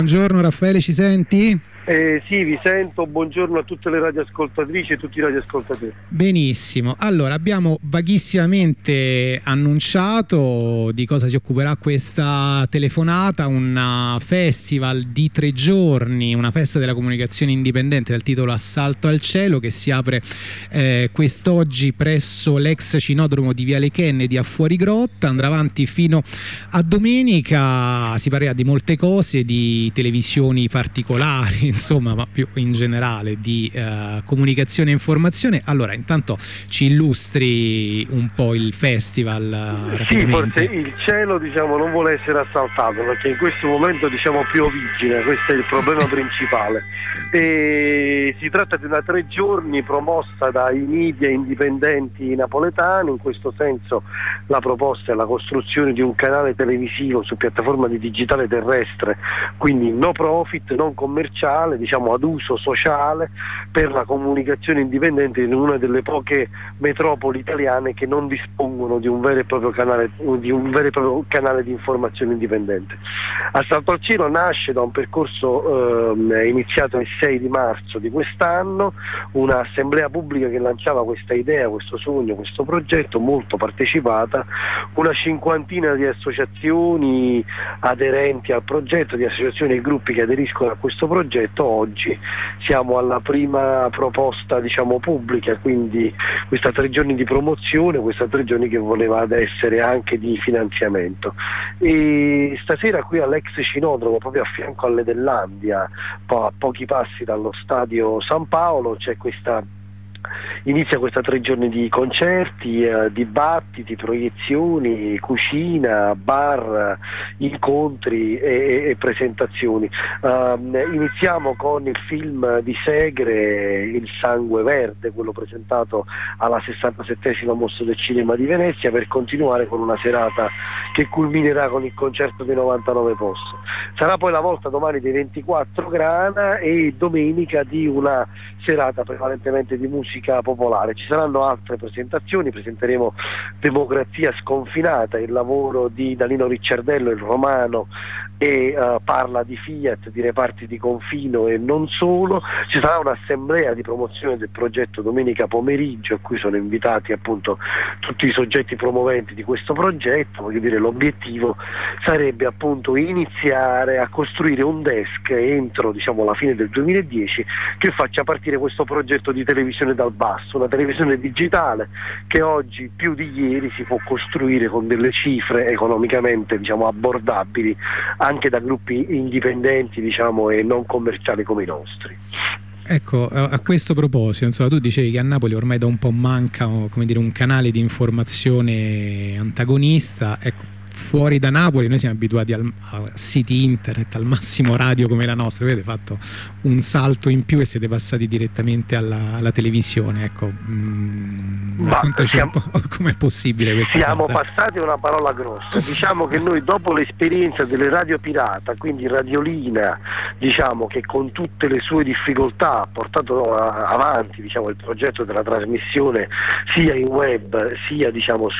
Buongiorno Raffaele, ci senti? Sì, vi sento, buongiorno a tutte le radioascoltatrici e tutti i radioascoltatori. Benissimo, allora abbiamo vaghissimamente annunciato di cosa si occuperà questa telefonata, un festival di 3 giorni, una festa della comunicazione indipendente dal titolo Assalto al cielo, che si apre quest'oggi presso l'ex cinodromo di Viale Kennedy a Fuorigrotta, andrà avanti fino a domenica. Si parlerà di molte cose, di televisioni particolari, insomma, ma più in generale di comunicazione e informazione. Allora, intanto ci illustri un po' il festival Sì, rapidamente. forse il cielo non vuole essere assaltato, perché in questo momento piovigina, questo è il problema principale. E si tratta di una 3 giorni promossa dai media indipendenti napoletani. In questo senso la proposta è la costruzione di un canale televisivo su piattaforma di digitale terrestre, quindi no profit, non commerciale, ad uso sociale, per la comunicazione indipendente in una delle poche metropoli italiane che non dispongono di un vero e proprio canale di informazione indipendente. Assalto al cielo nasce da un percorso iniziato il 6 di marzo di quest'anno, un'assemblea pubblica che lanciava questa idea, questo sogno, questo progetto, molto partecipata, una cinquantina di associazioni aderenti al progetto, di associazioni e gruppi che aderiscono a questo progetto. Oggi siamo alla prima proposta pubblica, quindi questa 3 giorni di promozione, questa 3 giorni che voleva essere anche di finanziamento. E stasera qui all'ex cinodromo, proprio a fianco alle Dellandia, a pochi passi dallo stadio San Paolo, inizia questa 3 giorni di concerti, dibattiti, proiezioni, cucina, bar, incontri e presentazioni. Iniziamo con il film di Segre, Il sangue verde, quello presentato alla 67esima Mostra del Cinema di Venezia, per continuare con una serata che culminerà con il concerto dei 99 posti. Sarà poi la volta domani dei 24 Grana e domenica di una serata prevalentemente di musica popolare. Ci saranno altre presentazioni, presenteremo Democrazia sconfinata, il lavoro di Danilo Ricciardello, il romano, e parla di Fiat, di reparti di confino e non solo. Ci sarà un'assemblea di promozione del progetto domenica pomeriggio, a cui sono invitati appunto tutti i soggetti promoventi di questo progetto. Voglio dire, l'obiettivo sarebbe appunto iniziare a costruire un desk entro la fine del 2010 che faccia partire questo progetto di televisione dal basso, una televisione digitale che oggi più di ieri si può costruire con delle cifre economicamente abbordabili anche da gruppi indipendenti e non commerciali come i nostri. Ecco, a questo proposito, insomma, tu dicevi che a Napoli ormai da un po' manca, come dire, un canale di informazione antagonista. Ecco, fuori da Napoli noi siamo abituati a siti internet, al massimo radio come la nostra. Voi avete fatto un salto in più e siete passati direttamente alla televisione. Ecco, raccontaci un po' com'è possibile questa cosa. Siamo passati, una parola grossa. Diciamo che noi, dopo l'esperienza delle radio pirata, quindi Radiolina, che con tutte le sue difficoltà ha portato avanti il progetto della trasmissione sia in web sia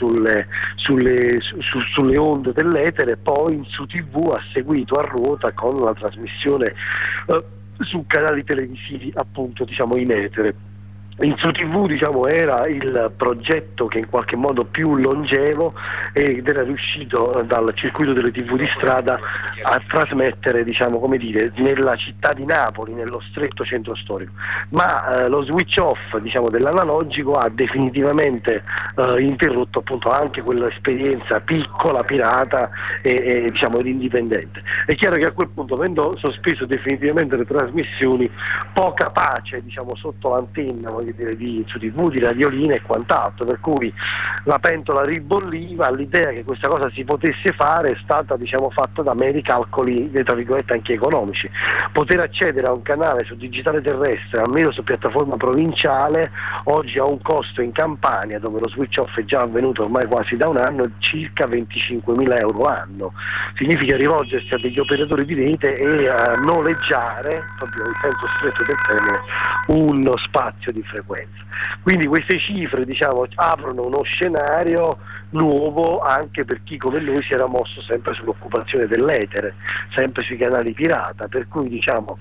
sulle onde dell'etere, poi su TV ha seguito a ruota con la trasmissione su canali televisivi appunto in etere. In su TV era il progetto che in qualche modo più longevo ed era riuscito dal circuito delle TV di strada a trasmettere nella città di Napoli, nello stretto centro storico, ma lo switch off dell'analogico ha definitivamente interrotto appunto anche quell'esperienza piccola, pirata ed indipendente. È chiaro che a quel punto, avendo sospeso definitivamente le trasmissioni, poca pace sotto l'antenna su TV, di Radiolina e quant'altro, per cui la pentola ribolliva. L'idea che questa cosa si potesse fare è stata fatta da meri calcoli tra virgolette anche economici. Poter accedere a un canale su digitale terrestre, almeno su piattaforma provinciale, oggi ha un costo in Campania, dove lo switch off è già avvenuto ormai quasi da un anno, circa 25.000 euro l'anno. Significa rivolgersi a degli operatori di rete e noleggiare, proprio in senso stretto del termine, uno spazio di frequenza. frequenza. Quindi queste cifre, diciamo, aprono uno scenario nuovo anche per chi come noi si era mosso sempre sull'occupazione dell'etere, sempre sui canali pirata, per cui diciamo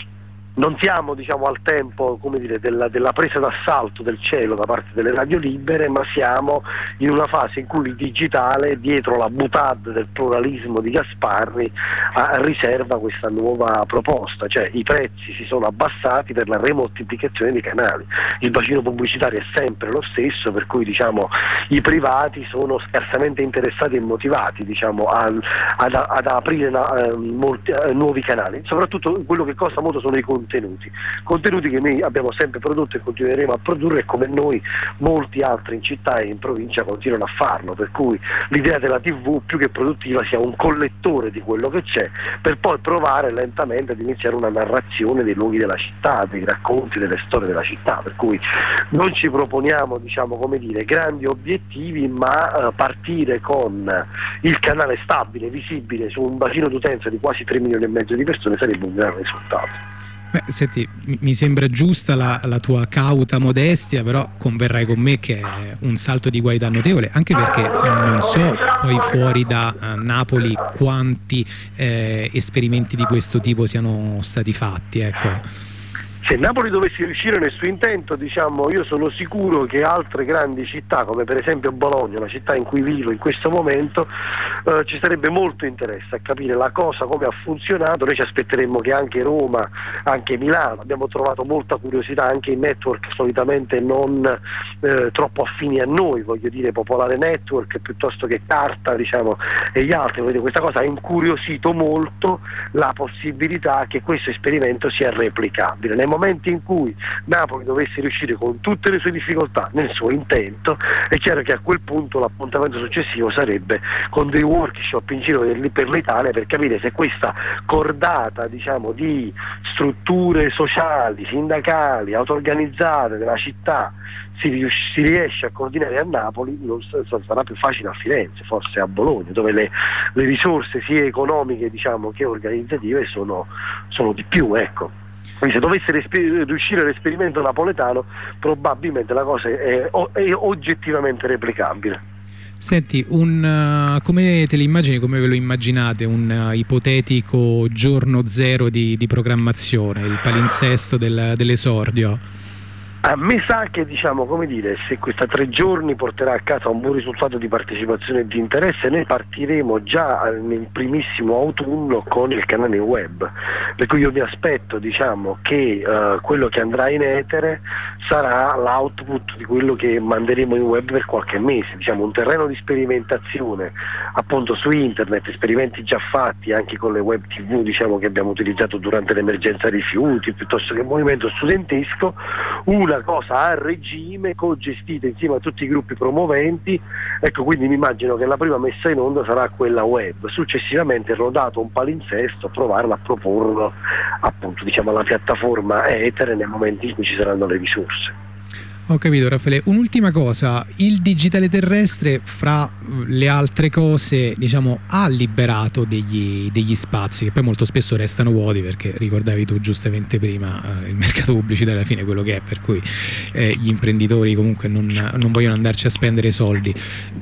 non siamo, diciamo, al tempo, come dire, della presa d'assalto del cielo da parte delle radio libere, ma siamo in una fase in cui il digitale, dietro la boutade del pluralismo di Gasparri, riserva questa nuova proposta, cioè i prezzi si sono abbassati per la remoltiplicazione dei canali, il bacino pubblicitario è sempre lo stesso, per cui diciamo i privati sono scarsamente interessati e motivati, diciamo, ad aprire molti nuovi canali. Soprattutto quello che costa molto sono i contenuti che noi abbiamo sempre prodotto e continueremo a produrre, e come noi molti altri in città e in provincia continuano a farlo, per cui l'idea della TV più che produttiva sia un collettore di quello che c'è, per poi provare lentamente ad iniziare una narrazione dei luoghi della città, dei racconti, delle storie della città, per cui non ci proponiamo, diciamo, come dire, grandi obiettivi, ma partire con il canale stabile, visibile su un bacino d'utenza di quasi 3 milioni e mezzo di persone sarebbe un gran risultato. Beh, senti, mi sembra giusta la tua cauta modestia, però converrai con me che è un salto di qualità notevole, anche perché non so poi fuori da Napoli quanti esperimenti di questo tipo siano stati fatti, ecco. Se Napoli dovesse riuscire nel suo intento, diciamo, io sono sicuro che altre grandi città, come per esempio Bologna, la città in cui vivo in questo momento, ci sarebbe molto interesse a capire la cosa, come ha funzionato. Noi ci aspetteremmo che anche Roma, anche Milano, abbiamo trovato molta curiosità anche in network solitamente non troppo affini a noi, voglio dire Popolare Network piuttosto che Carta, diciamo, e gli altri. Questa cosa ha incuriosito molto la possibilità che questo esperimento sia replicabile. Nel momento in cui Napoli dovesse riuscire con tutte le sue difficoltà nel suo intento, è chiaro che a quel punto l'appuntamento successivo sarebbe con dei workshop in giro per l'Italia, per capire se questa cordata, diciamo, di strutture sociali, sindacali, auto-organizzate della città si riesce a coordinare a Napoli, non sarà più facile a Firenze, forse a Bologna, dove le risorse sia economiche, diciamo, che organizzative sono di più, ecco. Quindi se dovesse riuscire l'esperimento napoletano, probabilmente la cosa è oggettivamente replicabile. Senti, come te li immagini, come ve lo immaginate, un ipotetico giorno zero di programmazione, il palinsesto dell'esordio? A me sa che, diciamo, come dire, se questa 3 giorni porterà a casa un buon risultato di partecipazione e di interesse, noi partiremo già nel primissimo autunno con il canale web, per cui io mi aspetto, diciamo, che quello che andrà in etere sarà l'output di quello che manderemo in web per qualche mese, diciamo un terreno di sperimentazione appunto su internet, esperimenti già fatti anche con le web TV, diciamo, che abbiamo utilizzato durante l'emergenza rifiuti, piuttosto che il movimento studentesco, una cosa a regime, co-gestita insieme a tutti i gruppi promoventi, ecco. Quindi mi immagino che la prima messa in onda sarà quella web, successivamente rodato un palinsesto, provarla a proporlo appunto, diciamo, alla piattaforma etere nel momento in cui ci saranno le risorse. Ho capito, Raffaele. Un'ultima cosa, il digitale terrestre, fra le altre cose, diciamo, ha liberato degli spazi che poi molto spesso restano vuoti, perché ricordavi tu giustamente prima il mercato pubblicitario alla fine è quello che è, per cui gli imprenditori comunque non vogliono andarci a spendere soldi.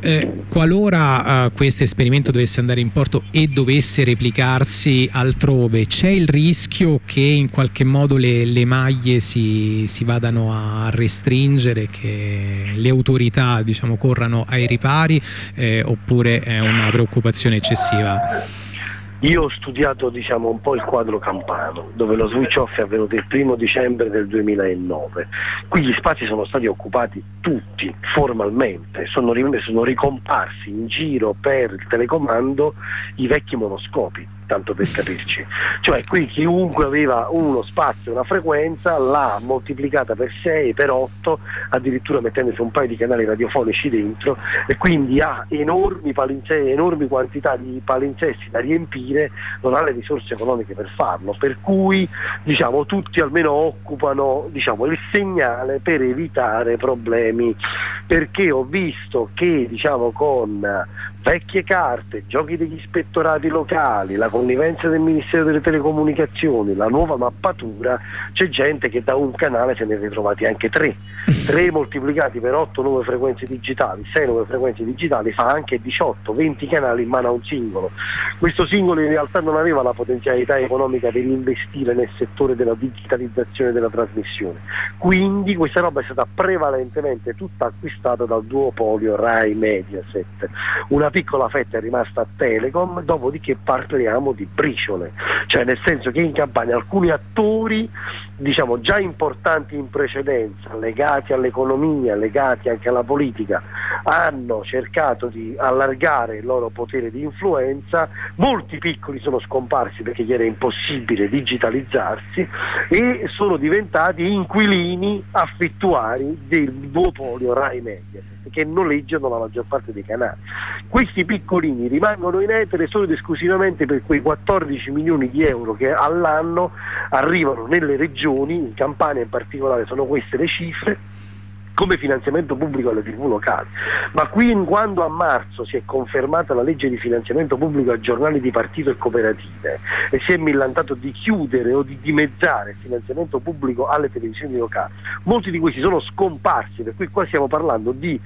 Qualora questo esperimento dovesse andare in porto e dovesse replicarsi altrove, c'è il rischio che in qualche modo le maglie si vadano a restringere, che le autorità, diciamo, corrano ai ripari, oppure è una preoccupazione eccessiva? Io ho studiato, diciamo, un po' il quadro campano, dove lo switch off è avvenuto il 1° dicembre del 2009. Qui gli spazi sono stati occupati tutti formalmente, sono ricomparsi in giro per il telecomando i vecchi monoscopi, tanto per capirci. Cioè qui chiunque aveva uno spazio, una frequenza, l'ha moltiplicata per 6, per 8, addirittura mettendosi un paio di canali radiofonici dentro, e quindi ha enormi quantità di palinsesti da riempire, non ha le risorse economiche per farlo, per cui, diciamo, tutti almeno occupano, diciamo, il segnale per evitare problemi, perché ho visto che, diciamo, con vecchie carte, giochi degli ispettorati locali, la connivenza del Ministero delle Telecomunicazioni, la nuova mappatura, c'è gente che da un canale se ne è ritrovati anche 3 moltiplicati per 8 nuove frequenze digitali, 6 nuove frequenze digitali fa anche 18-20 canali in mano a un singolo. Questo singolo in realtà non aveva la potenzialità economica per investire nel settore della digitalizzazione della trasmissione, quindi questa roba è stata prevalentemente tutta acquistata dal duopolio Rai Mediaset. Una piccola fetta è rimasta a Telecom, dopodiché parliamo di briciole, cioè nel senso che in Campania alcuni attori, diciamo, già importanti in precedenza, legati all'economia, legati anche alla politica, hanno cercato di allargare il loro potere di influenza. Molti piccoli sono scomparsi perché gli era impossibile digitalizzarsi e sono diventati inquilini affittuari del duopolio Rai Mediaset, che noleggiano la maggior parte dei canali. Questi piccolini rimangono in etere solo ed esclusivamente per quei 14 milioni di euro che all'anno arrivano nelle regioni, in Campania in particolare sono queste le cifre, come finanziamento pubblico alle TV locali. Ma qui, quando a marzo si è confermata la legge di finanziamento pubblico a giornali di partito e cooperative e si è millantato di chiudere o di dimezzare il finanziamento pubblico alle televisioni locali, molti di questi sono scomparsi, per cui qua stiamo parlando di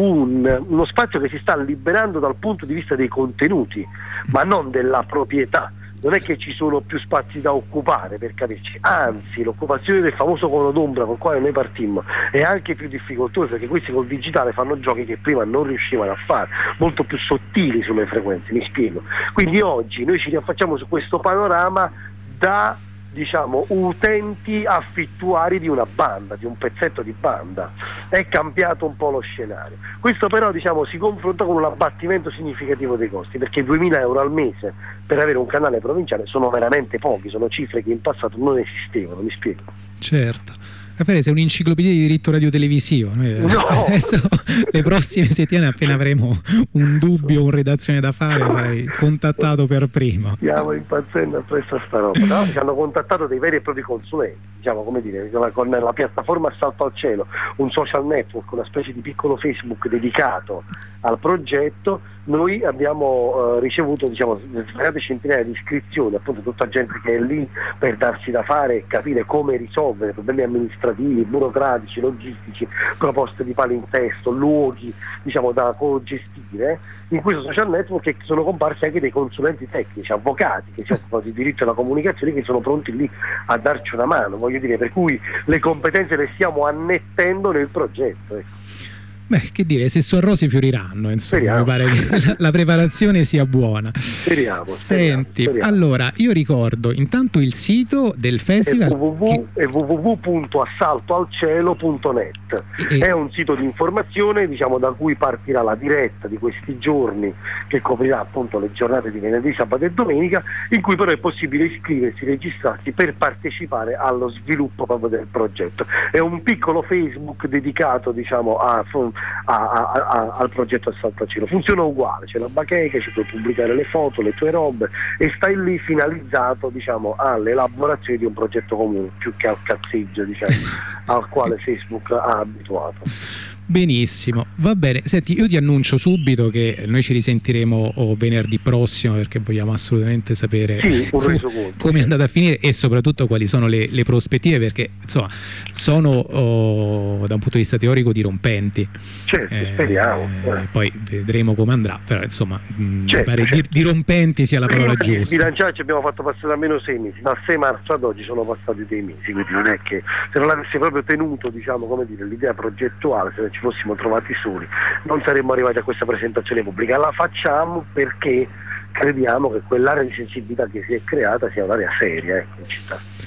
uno spazio che si sta liberando dal punto di vista dei contenuti, ma non della proprietà. Non è che ci sono più spazi da occupare, per capirci, anzi l'occupazione del famoso cono d'ombra col quale noi partimmo è anche più difficoltosa, perché questi col digitale fanno giochi che prima non riuscivano a fare, molto più sottili sulle frequenze, mi spiego. Quindi oggi noi ci riaffacciamo su questo panorama da, diciamo, utenti affittuari di una banda, di un pezzetto di banda. È cambiato un po' lo scenario. Questo però, diciamo, si confronta con un abbattimento significativo dei costi, perché 2.000 euro al mese per avere un canale provinciale sono veramente pochi, sono cifre che in passato non esistevano, mi spiego. Certo. Raffaele, sei un'enciclopedia di diritto radiotelevisivo. No. Adesso, le prossime settimane, appena avremo un dubbio, una redazione da fare, sarai contattato per primo. Stiamo impazzendo appresso a sta roba. No? Ci hanno contattato dei veri e propri consulenti, diciamo, come dire, con la piattaforma Assalto al Cielo, un social network, una specie di piccolo Facebook dedicato al progetto. Noi abbiamo ricevuto, diciamo, svariate centinaia di iscrizioni, appunto tutta gente che è lì per darsi da fare e capire come risolvere problemi amministrativi, burocratici, logistici, proposte di palinsesto, luoghi, diciamo, da co-gestire. In questo social network sono comparsi anche dei consulenti tecnici, avvocati che si occupano di diritto alla comunicazione, che sono pronti lì a darci una mano, voglio dire, per cui le competenze le stiamo annettendo nel progetto, ecco. Beh, che dire, se sono rose fioriranno, insomma. Speriamo. Mi pare che la preparazione sia buona. Speriamo. Senti, allora, io ricordo intanto il sito del festival è www.assaltoalcielo.net. È un sito di informazione, diciamo, da cui partirà la diretta di questi giorni, che coprirà appunto le giornate di venerdì, sabato e domenica, in cui però è possibile iscriversi, registrarsi per partecipare allo sviluppo proprio del progetto. È un piccolo Facebook dedicato, diciamo, al progetto Assalto al Cielo. Funziona uguale, c'è la bacheca, ci puoi pubblicare le foto, le tue robe, e stai lì finalizzato, diciamo, all'elaborazione di un progetto comune, più che al cazzeggio, diciamo, al quale Facebook ha abituato. Benissimo, va bene. Senti, io ti annuncio subito che noi ci risentiremo venerdì prossimo, perché vogliamo assolutamente sapere come è andata a finire e soprattutto quali sono le prospettive, perché insomma sono da un punto di vista teorico dirompenti. Certo, speriamo. Poi vedremo come andrà, però insomma mi pare dirompenti sia la parola giusta. Bilanciare ci abbiamo fatto passare almeno 6 mesi, dal 6 marzo ad oggi sono passati dei mesi, quindi non è che, se non avessi proprio tenuto, diciamo, come dire, l'idea progettuale, se ci fossimo trovati soli, non saremmo arrivati a questa presentazione pubblica. La facciamo perché crediamo che quell'area di sensibilità che si è creata sia un'area seria, in città.